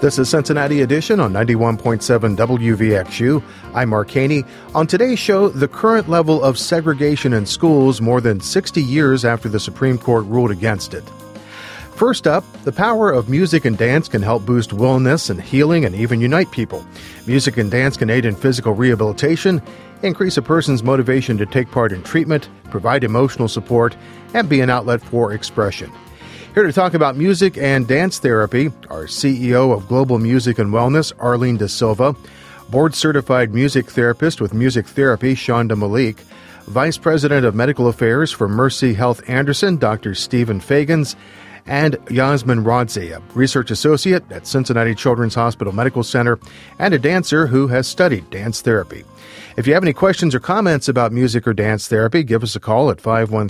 This is Cincinnati Edition on 91.7 WVXU. I'm Mark Haney. On today's show, the current level of segregation in schools more than 60 years after the Supreme Court ruled against it. First up, the power of music and dance can help boost wellness and healing and even unite people. Music and dance can aid in physical rehabilitation, increase a person's motivation to take part in treatment, provide emotional support, and be an outlet for expression. Here to talk about music and dance therapy, our CEO of Global Music and Wellness, Arlene De Silva, board-certified music therapist with music therapy, Shonda Malik, Vice President of Medical Affairs for Mercy Health Anderson, Dr. Stephen Fagans, and Yasmin Rodzi, a research associate at Cincinnati Children's Hospital Medical Center and a dancer who has studied dance therapy. If you have any questions or comments about music or dance therapy, give us a call at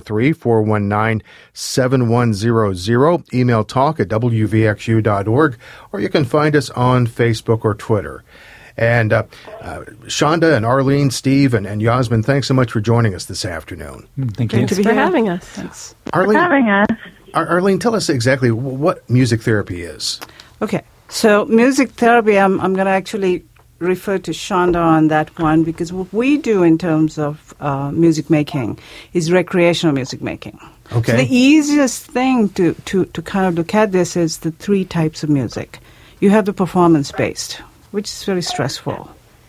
513-419-7100, email talk@wvxu.org, or you can find us on Facebook or Twitter. And Shonda and Arlene, Steve, and Yasmin, thanks so much for joining us this afternoon. Thank you. Thanks for having us. Thanks. Arlene, for having us. Arlene, tell us exactly what music therapy is. Okay. So music therapy, I'm going to actually refer to Shonda on that one, because what we do in terms of music making is recreational music making. Okay. So the easiest thing to kind of look at this is the three types of music. You have the performance-based, which is very stressful.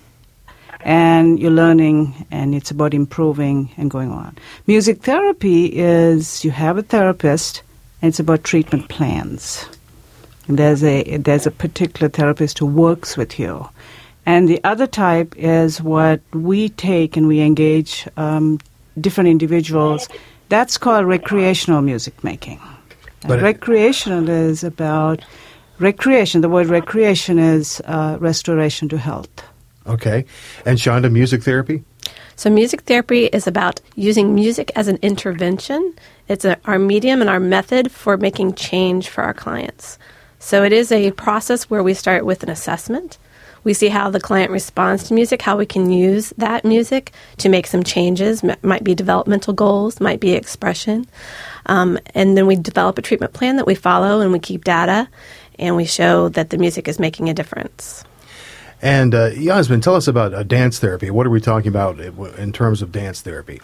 And you're learning, and it's about improving and going on. Music therapy is you have a therapist, and it's about treatment plans. And there's a particular therapist who works with you. And the other type is what we take and we engage different individuals. That's called recreational music making. And recreational is about recreation. The word recreation is restoration to health. Okay. And Shonda, music therapy? So music therapy is about using music as an intervention. It's our medium and our method for making change for our clients. So it is a process where we start with an assessment. We see how the client responds to music, how we can use that music to make some changes. Might be developmental goals, might be expression. And then we develop a treatment plan that we follow, and we keep data, and we show that the music is making a difference. And Yasmin, tell us about dance therapy. What are we talking about in terms of dance therapy?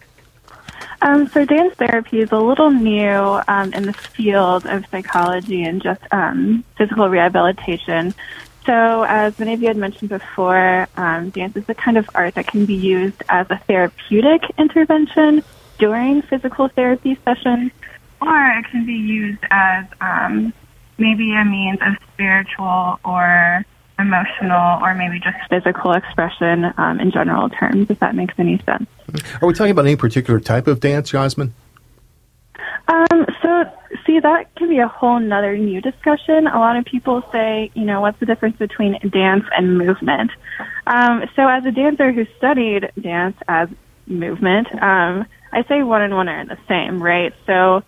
So dance therapy is a little new in the field of psychology and just physical rehabilitation. So as many of you had mentioned before, dance is the kind of art that can be used as a therapeutic intervention during physical therapy sessions, or it can be used as maybe a means of spiritual or emotional or maybe just physical expression in general terms, if that makes any sense. Are we talking about any particular type of dance, Yasmin? See, that can be a whole nother new discussion. A lot of people say, what's the difference between dance and movement? So as a dancer who studied dance as movement, I say one and one are the same, right? So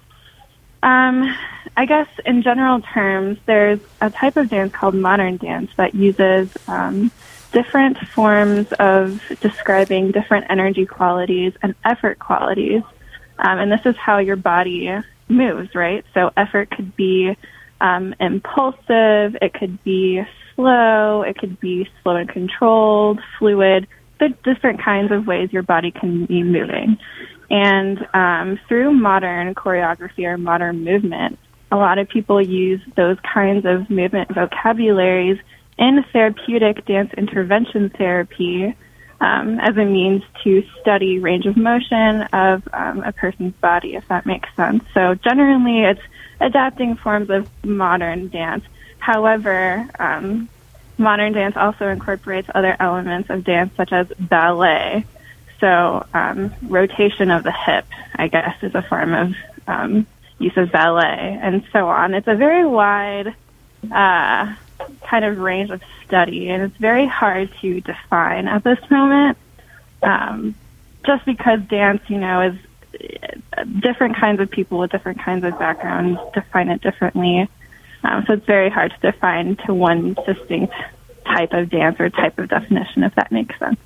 I guess in general terms, there's a type of dance called modern dance that uses different forms of describing different energy qualities and effort qualities. And this is how your body moves, right? So effort could be impulsive, it could be slow, it could be slow and controlled, fluid. There are different kinds of ways your body can be moving. And through modern choreography or modern movement, a lot of people use those kinds of movement vocabularies in therapeutic dance intervention therapy as a means to study range of motion of a person's body, if that makes sense. So generally, it's adapting forms of modern dance. However, modern dance also incorporates other elements of dance, such as ballet. So rotation of the hip, I guess, is a form of use of ballet, and so on. It's a very wide kind of range of study, and it's very hard to define at this moment, just because dance, is different kinds of people with different kinds of backgrounds define it differently. So it's very hard to define to one distinct type of dance or type of definition, if that makes sense.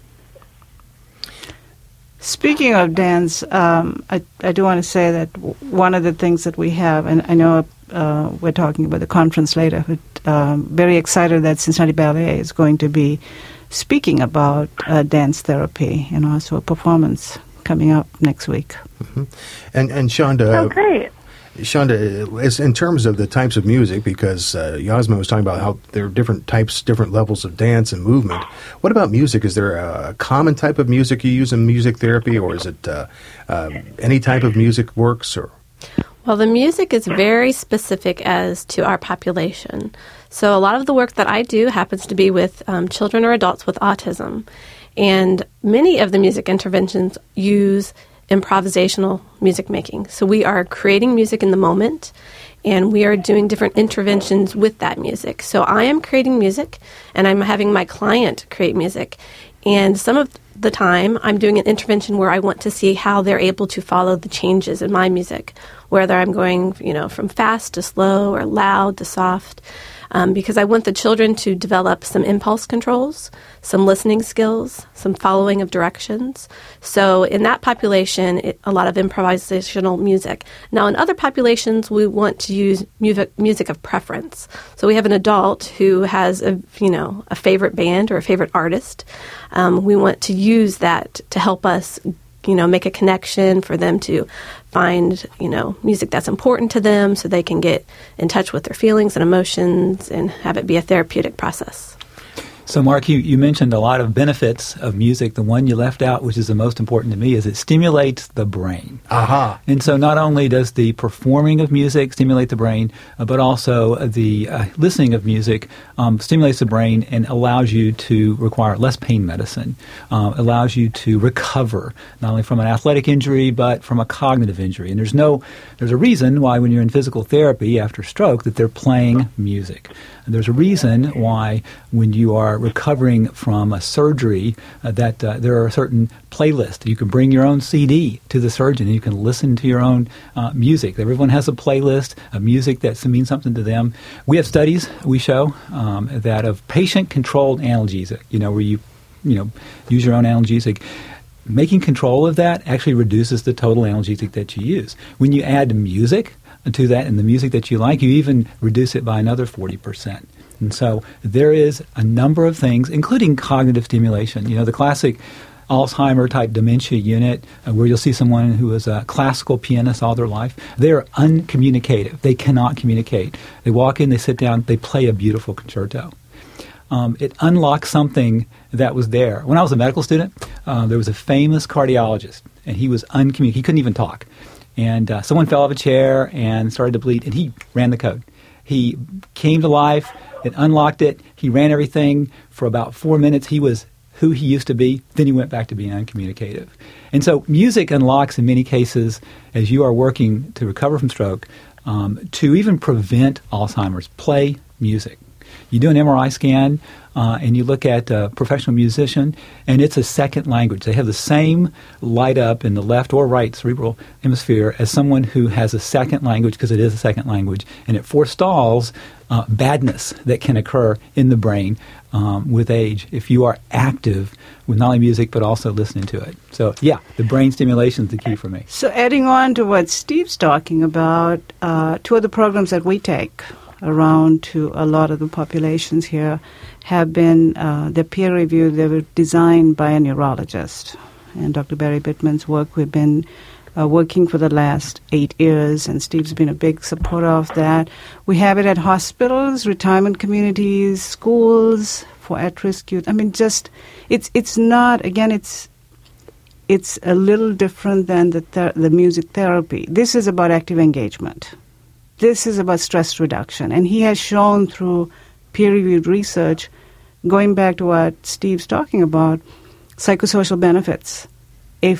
Speaking of dance, I do want to say that one of the things that we have, and I know we're talking about the conference later. But very excited that Cincinnati Ballet is going to be speaking about dance therapy and also a performance coming up next week. Mm-hmm. And Shonda. Oh, great. Shonda, in terms of the types of music, because Yasmin was talking about how there are different types, different levels of dance and movement. What about music? Is there a common type of music you use in music therapy, or is it any type of music works? Or Well, the music is very specific as to our population. So a lot of the work that I do happens to be with children or adults with autism. And many of the music interventions use improvisational music making. So we are creating music in the moment, and we are doing different interventions with that music. So I am creating music, and I'm having my client create music. And some of the time, I'm doing an intervention where I want to see how they're able to follow the changes in my music, whether I'm going, from fast to slow or loud to soft. Because I want the children to develop some impulse controls, some listening skills, some following of directions. So in that population, a lot of improvisational music. Now in other populations, we want to use music of preference. So we have an adult who has a favorite band or a favorite artist. We want to use that to help us make a connection, for them to find, music that's important to them so they can get in touch with their feelings and emotions and have it be a therapeutic process. So, Mark, you mentioned a lot of benefits of music. The one you left out, which is the most important to me, is it stimulates the brain. Aha. And so not only does the performing of music stimulate the brain, but also the listening of music stimulates the brain and allows you to require less pain medicine, allows you to recover not only from an athletic injury, but from a cognitive injury. And there's a reason why when you're in physical therapy after stroke that they're playing music. And there's a reason why when you are recovering from a surgery that there are certain playlists. You can bring your own CD to the surgeon and you can listen to your own music. Everyone has a playlist of music that means something to them. We have studies we show that of patient-controlled analgesic, where you use your own analgesic. Making control of that actually reduces the total analgesic that you use. When you add music to that and the music that you like, you even reduce it by another 40%. And so there is a number of things, including cognitive stimulation. The classic Alzheimer-type dementia unit where you'll see someone who is a classical pianist all their life. They're uncommunicative. They cannot communicate. They walk in, they sit down, they play a beautiful concerto. It unlocks something that was there. When I was a medical student, there was a famous cardiologist, and he was uncommunicative. He couldn't even talk. And someone fell off a chair and started to bleed, and he ran the code. He came to life, it unlocked it, he ran everything. For about 4 minutes, he was who he used to be. Then he went back to being uncommunicative. And so music unlocks, in many cases, as you are working to recover from stroke, to even prevent Alzheimer's. Play music. You do an MRI scan, and you look at a professional musician, and it's a second language. They have the same light up in the left or right cerebral hemisphere as someone who has a second language, because it is a second language, and it forestalls badness that can occur in the brain with age if you are active with not only music but also listening to it. So, yeah, the brain stimulation is the key for me. So adding on to what Steve's talking about, two of the programs that we take around to a lot of the populations here have been, they're peer-reviewed, they were designed by a neurologist. And Dr. Barry Bittman's work, we've been working for the last 8 years, and Steve's been a big supporter of that. We have it at hospitals, retirement communities, schools, for at-risk youth. I mean, just, it's not, again, it's a little different than the music therapy. This is about active engagement. This is about stress reduction. And he has shown through peer-reviewed research, going back to what Steve's talking about, psychosocial benefits, a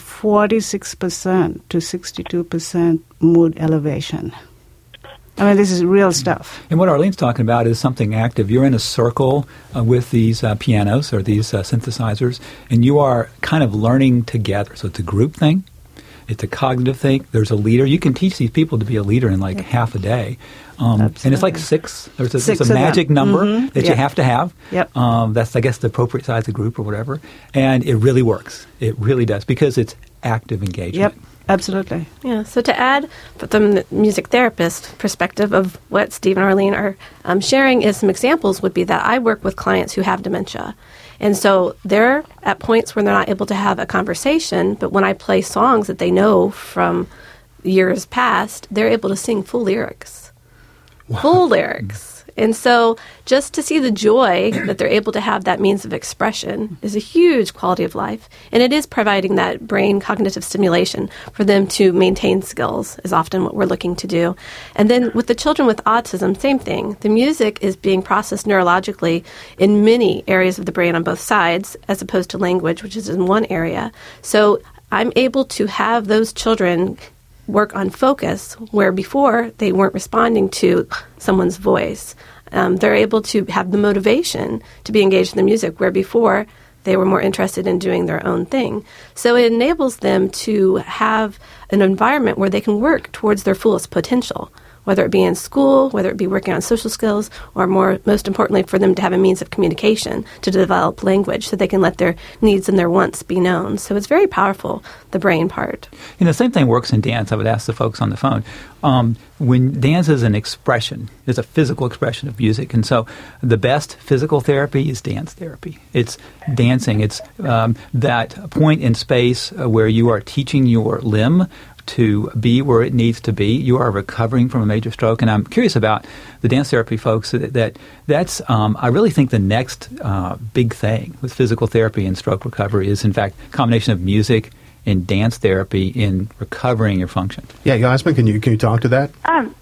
46% to 62% mood elevation. I mean, this is real stuff. And what Arlene's talking about is something active. You're in a circle with these pianos or these synthesizers, and you are kind of learning together. So it's a group thing. It's a cognitive thing. There's a leader. You can teach these people to be a leader in like half a day. And it's like 6. There's a magic number that you have to have. Yep. That's, I guess, the appropriate size of group or whatever. And it really works. It really does because it's active engagement. Yep. Absolutely. Yeah, so to add from the music therapist perspective of what Steve and Arlene are sharing is some examples would be that I work with clients who have dementia. And so they're at points where they're not able to have a conversation, but when I play songs that they know from years past, they're able to sing full lyrics. Wow. Full lyrics. And so just to see the joy that they're able to have that means of expression is a huge quality of life. And it is providing that brain cognitive stimulation for them to maintain skills is often what we're looking to do. And then with the children with autism, same thing. The music is being processed neurologically in many areas of the brain on both sides, as opposed to language, which is in one area. So I'm able to have those children work on focus, where before they weren't responding to someone's voice. They're able to have the motivation to be engaged in the music, where before they were more interested in doing their own thing. So it enables them to have an environment where they can work towards their fullest potential, whether it be in school, whether it be working on social skills, or most importantly, for them to have a means of communication to develop language so they can let their needs and their wants be known. So it's very powerful, the brain part. The same thing works in dance. I would ask the folks on the phone. When dance is an expression, it's a physical expression of music. And so the best physical therapy is dance therapy. It's dancing. It's that point in space where you are teaching your limb to be where it needs to be. You are recovering from a major stroke. And I'm curious about the dance therapy folks. That's I really think the next big thing with physical therapy and stroke recovery is, in fact, a combination of music and dance therapy in recovering your function. Yeah, Yasmin, can you talk to that?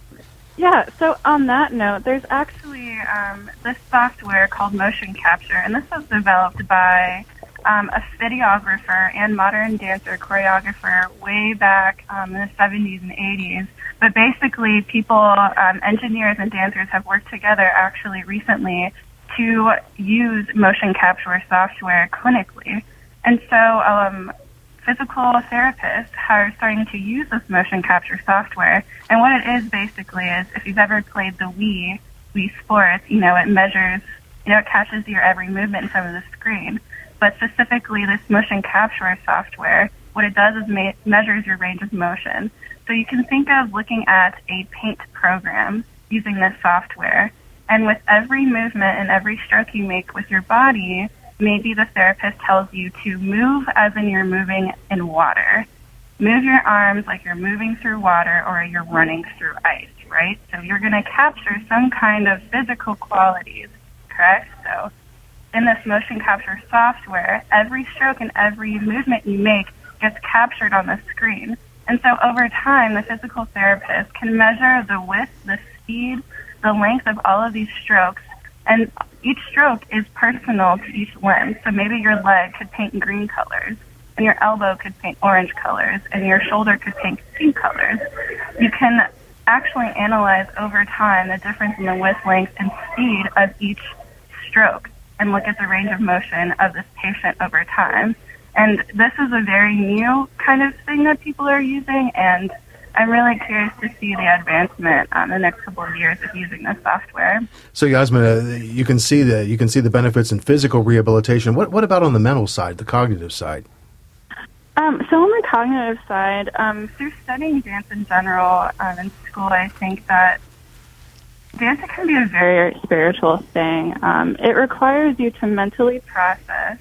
Yeah, so on that note, there's actually this software called Motion Capture, and this was developed by a videographer and modern dancer choreographer way back in the 70s and 80s. But basically, people, engineers and dancers have worked together actually recently to use motion capture software clinically. And so physical therapists are starting to use this motion capture software. And what it is basically is, if you've ever played the Wii Sports, it measures, it catches your every movement in front of the screen. But specifically, this motion capture software, what it does is measures your range of motion. So you can think of looking at a paint program using this software. And with every movement and every stroke you make with your body, maybe the therapist tells you to move as in you're moving in water. Move your arms like you're moving through water or you're running through ice, right? So you're going to capture some kind of physical qualities, correct? So in this motion capture software, every stroke and every movement you make gets captured on the screen. And so over time, the physical therapist can measure the width, the speed, the length of all of these strokes. And each stroke is personal to each limb. So maybe your leg could paint green colors, and your elbow could paint orange colors, and your shoulder could paint pink colors. You can actually analyze over time the difference in the width, length, and speed of each stroke and look at the range of motion of this patient over time. And this is a very new kind of thing that people are using, and I'm really curious to see the advancement in the next couple of years of using this software. So, Yasmin, you can see the benefits in physical rehabilitation. What about on the mental side, the cognitive side? So on the cognitive side, through studying dance in general in school, I think that dance can be a very spiritual thing. It requires you to mentally process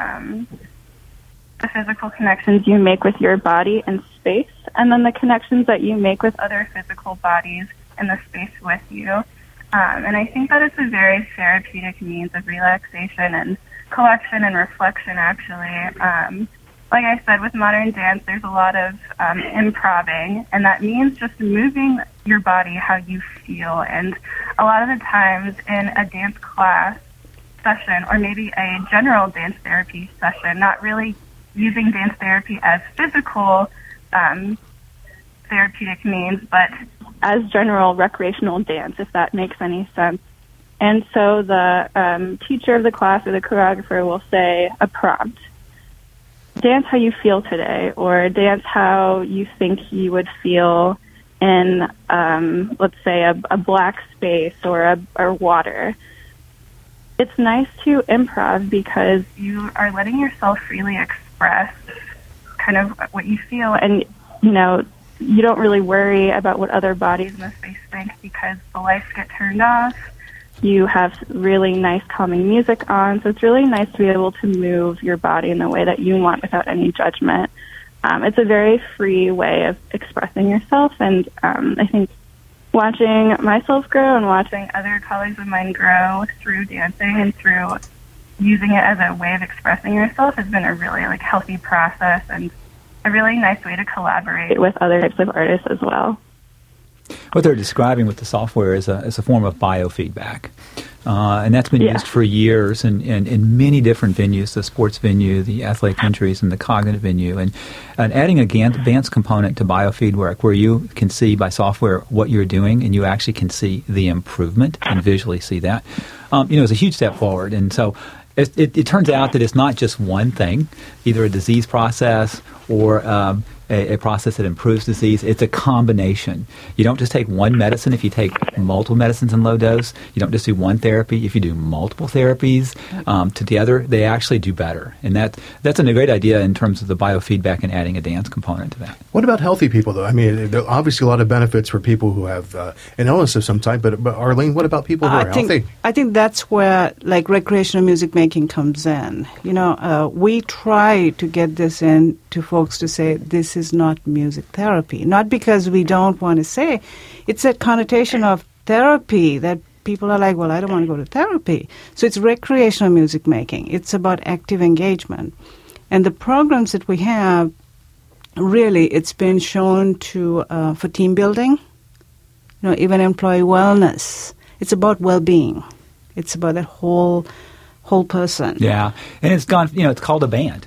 the physical connections you make with your body in space, and then the connections that you make with other physical bodies in the space with you. And I think that it's a very therapeutic means of relaxation and collection and reflection, actually. Like I said, with modern dance, there's a lot of improving, and that means just moving your body how you feel. And a lot of the times in a dance class session, or maybe a general dance therapy session, not really using dance therapy as physical therapeutic means, but as general recreational dance, if that makes any sense. And so the teacher of the class or the choreographer will say a prompt. Dance how you feel today, or dance how you think you would feel in, let's say, a black space or water. It's nice to improv because you are letting yourself freely express kind of what you feel, and you don't really worry about what other bodies in the space think because the lights get turned off. You have really nice calming music on, so it's really nice to be able to move your body in the way that you want without any judgment. It's a very free way of expressing yourself, and I think watching myself grow and watching other colleagues of mine grow through dancing and through using it as a way of expressing yourself has been a really healthy process and a really nice way to collaborate with other types of artists as well. What they're describing with the software is a form of biofeedback. And that's been used for years in many different venues, the sports venue, the athletic injuries, and the cognitive venue. And adding an advanced component to biofeedback where you can see by software what you're doing and you actually can see the improvement and visually see that, is a huge step forward. And so it turns out that it's not just one thing, either a disease process or a process that improves disease. It's a combination. You don't just take one medicine. If you take multiple medicines in low dose, you don't just do one therapy. If you do multiple therapies together, they actually do better. And that's a great idea in terms of the biofeedback and adding a dance component to that. What about healthy people, though? I mean, there are obviously a lot of benefits for people who have an illness of some type, but Arlene, what about people who are healthy? I think that's where, recreational music making comes in. We try to get this in to folks to say this is not music therapy. Not because we don't want to say. It's a connotation of therapy that people are like, well, I don't want to go to therapy. So it's recreational music making. It's about active engagement. And the programs that we have, really, it's been shown to for team building, even employee wellness. It's about well-being. It's about that whole person. Yeah, and it's gone. It's called a band.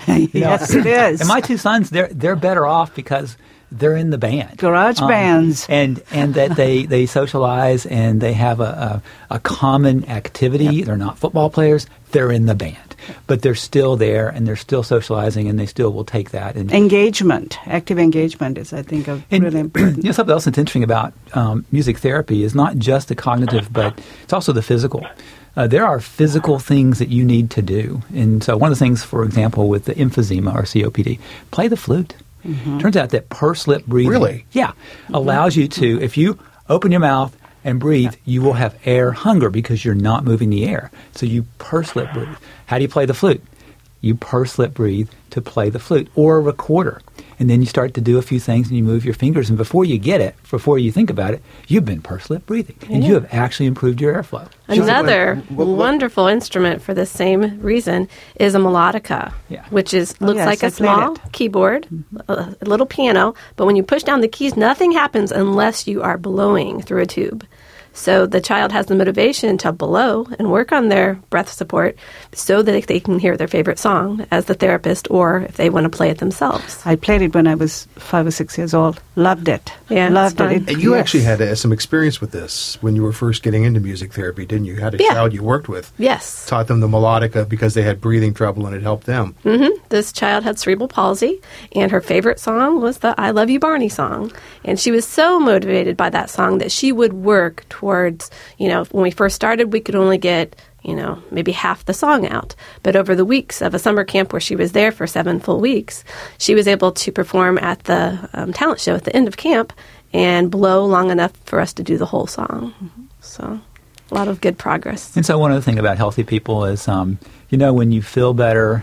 Yes, it is. And my two sons, they're better off because they're in the band, garage bands, and that they socialize and they have a common activity. Yep. They're not football players; they're in the band, but they're still there and they're still socializing, and they still will take that. And engagement, active engagement is, I think, really important. Something else that's interesting about music therapy is not just the cognitive, but it's also the physical. There are physical things that you need to do. And so one of the things, for example, with the emphysema or COPD, play the flute. Mm-hmm. Turns out that pursed lip breathing, really? Yeah, allows you to, if you open your mouth and breathe, you will have air hunger because you're not moving the air. So you pursed lip breathe. How do you play the flute? You pursed lip breathe to play the flute or a recorder. And then you start to do a few things and you move your fingers. And before you get it, before you think about it, you've been pursed lip breathing. And you have actually improved your airflow. Another wonderful instrument for the same reason is a melodica, which looks like a small keyboard, a little piano. But when you push down the keys, nothing happens unless you are blowing through a tube. So the child has the motivation to blow and work on their breath support so that they can hear their favorite song as the therapist or if they want to play it themselves. I played it when I was 5 or 6 years old. Loved it. Yeah, loved it. And you actually had some experience with this when you were first getting into music therapy, didn't you? You had a child you worked with. Yes. Taught them the melodica because they had breathing trouble and it helped them. Mm-hmm. This child had cerebral palsy and her favorite song was the I Love You Barney song. And she was so motivated by that song that she would work towards, when we first started, we could only get, maybe half the song out. But over the weeks of a summer camp where she was there for 7 full weeks, she was able to perform at the talent show at the end of camp and blow long enough for us to do the whole song. Mm-hmm. So a lot of good progress. And so one other thing about healthy people is, when you feel better,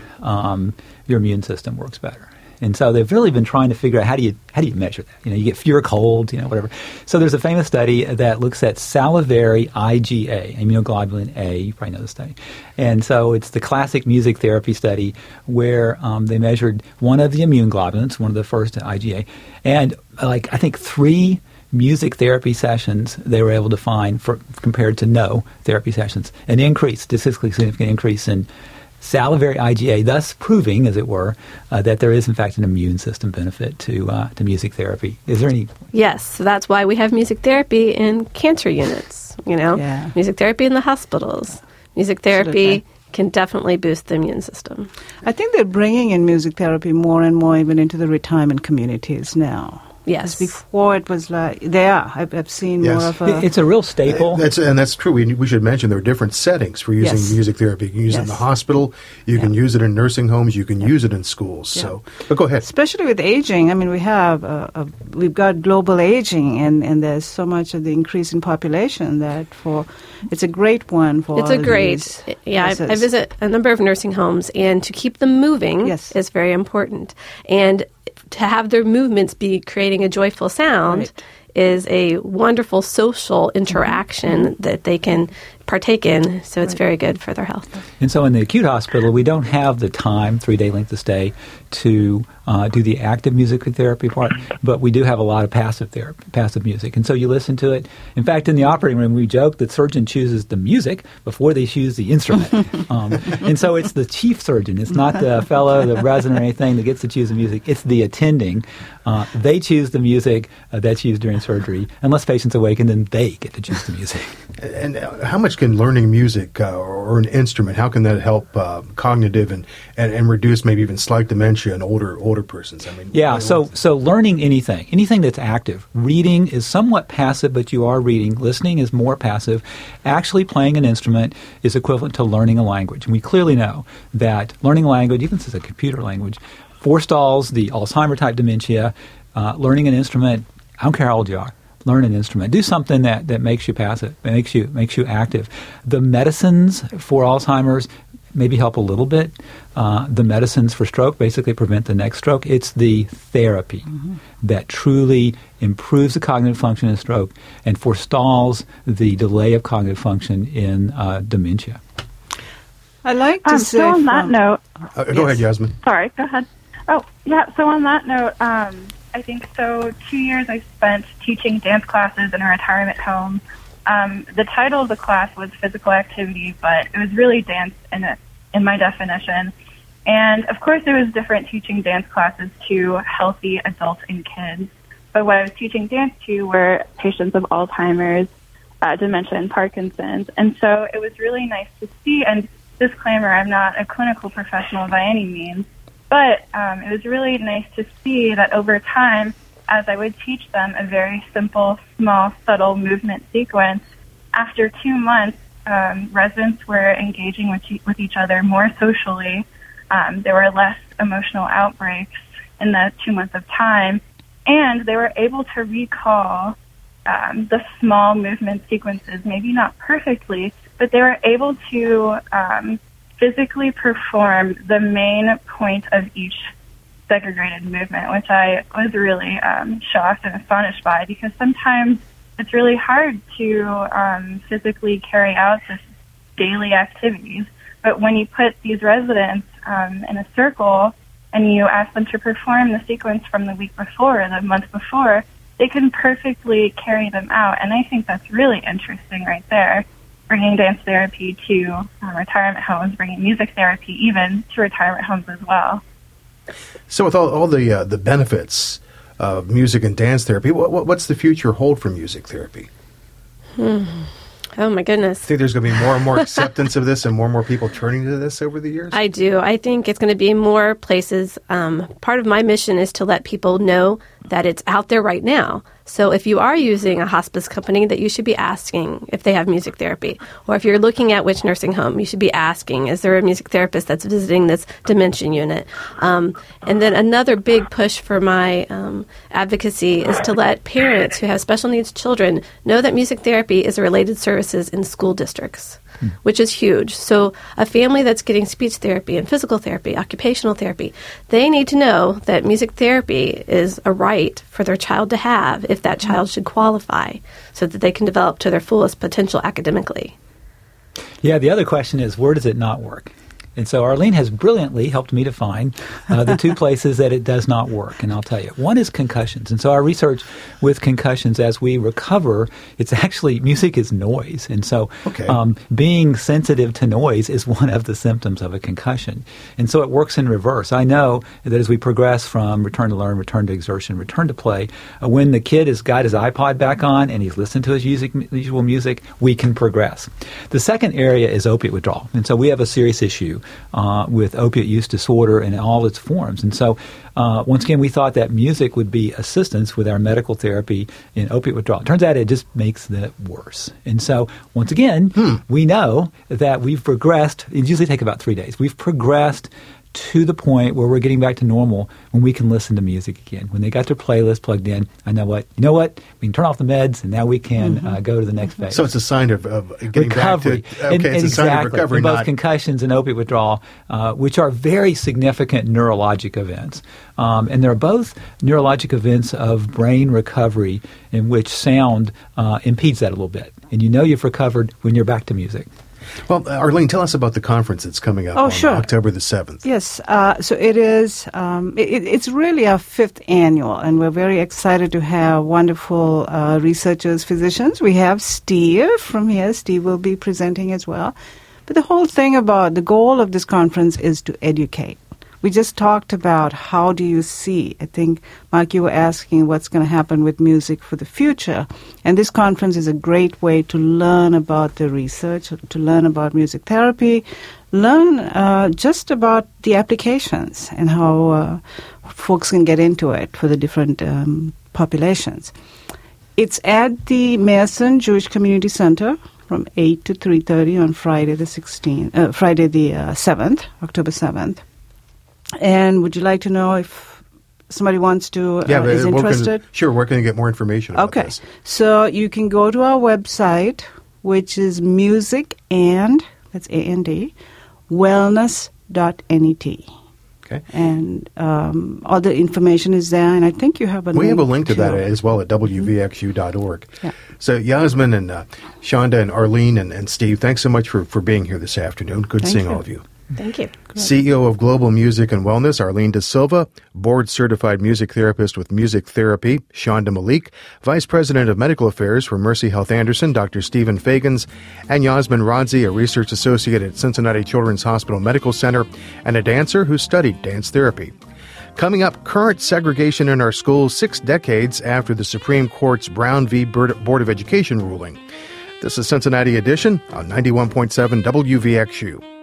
your immune system works better. And so they've really been trying to figure out how do you measure that? You get fewer colds, whatever. So there's a famous study that looks at salivary IgA, immunoglobulin A. You probably know the study. And so it's the classic music therapy study where they measured one of the immune globulins, one of the first IgA, and I think 3 music therapy sessions they were able to find compared to no therapy sessions, an increase, statistically significant increase in salivary IgA, thus proving, as it were, that there is, in fact, an immune system benefit to music therapy. Is there any? Yes. So that's why we have music therapy in cancer units, music therapy in the hospitals. Music therapy can definitely boost the immune system. I think they're bringing in music therapy more and more even into the retirement communities now. Yes. Before it was like, I've seen Yes. more of a... It's a real staple. That's true. We should mention there are different settings for using Yes. music therapy. You can use it in the Yes. hospital. You can use it in nursing homes. You can use it in schools. Yeah. So, but go ahead. Especially with aging. I mean, we've got global aging, and there's so much of the increase in population that it's a great one for It's all a of great, these I cases. visit a number of nursing homes, and to keep them moving Yes. is very important. And to have their movements be creating a joyful sound Right. is a wonderful social interaction that they can partake in, so it's very good for their health. And so in the acute hospital, we don't have the time, 3-day length of stay, to do the active music therapy part, but we do have a lot of passive music. And so you listen to it. In fact, in the operating room, we joke that surgeon chooses the music before they choose the instrument. And so it's the chief surgeon. It's not the fellow, the resident or anything that gets to choose the music. It's the attending. They choose the music that's used during surgery. Unless patients awaken, then they get to choose the music. And how much can learning music or an instrument, how can that help cognitive and reduce maybe even slight dementia in older persons? I mean, Yeah, so learning anything that's active. Reading is somewhat passive, but you are reading. Listening is more passive. Actually playing an instrument is equivalent to learning a language. And we clearly know that learning a language, even if it's a computer language, forestalls the Alzheimer-type dementia. Learning an instrument, I don't care how old you are, learn an instrument. Do something that makes you passive, makes you active. The medicines for Alzheimer's maybe help a little bit. The medicines for stroke basically prevent the next stroke. It's the therapy that truly improves the cognitive function in stroke and forestalls the delay of cognitive function in dementia. I like to say... So on that note... Go ahead, Yasmin. Sorry, go ahead. Oh, yeah, so on that note, I think 2 years I spent teaching dance classes in a retirement home. The title of the class was physical activity, but it was really dance in my definition. And of course, there was different teaching dance classes to healthy adults and kids. But what I was teaching dance to were patients of Alzheimer's, dementia, and Parkinson's. And so it was really nice to see, and disclaimer, I'm not a clinical professional by any means, but it was really nice to see that over time, as I would teach them a very simple, small, subtle movement sequence, after 2 months, residents were engaging with each other more socially. There were less emotional outbreaks in that 2 months of time, and they were able to recall the small movement sequences, maybe not perfectly, but they were able to physically perform the main point of each segregated movement, which I was really shocked and astonished by, because sometimes it's really hard to physically carry out this daily activities. But when you put these residents in a circle and you ask them to perform the sequence from the week before or the month before, they can perfectly carry them out. And I think that's really interesting right there, bringing dance therapy to retirement homes, bringing music therapy even to retirement homes as well. So with all the benefits of music and dance therapy, what's the future hold for music therapy? Oh, my goodness. I think there's going to be more and more acceptance of this and more people turning to this over the years? I do. I think it's going to be more places. Part of my mission is to let people know that it's out there right now. So if you are using a hospice company, that you should be asking if they have music therapy. Or if you're looking at which nursing home, you should be asking, is there a music therapist that's visiting this dementia unit? And then another big push for my advocacy is to let parents who have special needs children know that music therapy is a related services in school districts, which is huge. So a family that's getting speech therapy and physical therapy, occupational therapy, they need to know that music therapy is a right for their child to have if that child should qualify, so that they can develop to their fullest potential academically. Yeah, the other question is, where does it not work? And so Arlene has brilliantly helped me to find the 2 places that it does not work, and I'll tell you. One is concussions. And so our research with concussions, as we recover, it's actually, music is noise. And so being sensitive to noise is one of the symptoms of a concussion. And so it works in reverse. I know that as we progress from return to learn, return to exertion, return to play, when the kid has got his iPod back on and he's listened to his usual music, we can progress. The second area is opiate withdrawal. And so we have a serious issue with opiate use disorder in all its forms. And so, once again, we thought that music would be assistance with our medical therapy in opiate withdrawal. It turns out it just makes it worse. And so, once again, we know that we've progressed. It usually takes about 3 days. We've progressed to the point where we're getting back to normal when we can listen to music again. When they got their playlist plugged in, I know what? You know what? We can turn off the meds, and now we can go to the next phase. So it's a sign of getting recovery. Back to... Okay, it's a sign of recovery. In both concussions and opiate withdrawal, which are very significant neurologic events. And they're both neurologic events of brain recovery in which sound impedes that a little bit. And you know you've recovered when you're back to music. Well, Arlene, tell us about the conference that's coming up on October the 7th. Yes. So it is, it's really our 5th annual, and we're very excited to have wonderful researchers, physicians. We have Steve from here. Steve will be presenting as well. But the whole thing about the goal of this conference is to educate. We just talked about how do you see. I think, Mark, you were asking what's going to happen with music for the future. And this conference is a great way to learn about the research, to learn about music therapy, learn just about the applications and how folks can get into it for the different populations. It's at the Mason Jewish Community Center from 8 to 3:30 on Friday the 7th, October 7th. And would you like to know if somebody wants to, is interested? Where can they get more information about this? So you can go to our website, which is music-and, that's A-N-D, wellness.net. Okay. And all the information is there, and I think you have a link. We have a link to that as well at wvxu.org. Yeah. So Yasmin and Shonda and Arlene and Steve, thanks so much for being here this afternoon. Good seeing all of you. Thank you. CEO of Global Music and Wellness, Arlene De Silva, board-certified music therapist with Music Therapy, Shonda Malik, Vice President of Medical Affairs for Mercy Health Anderson, Dr. Stephen Fagans, and Yasmin Radzi, a research associate at Cincinnati Children's Hospital Medical Center, and a dancer who studied dance therapy. Coming up, current segregation in our schools 6 decades after the Supreme Court's Brown v. Board of Education ruling. This is Cincinnati Edition on 91.7 WVXU.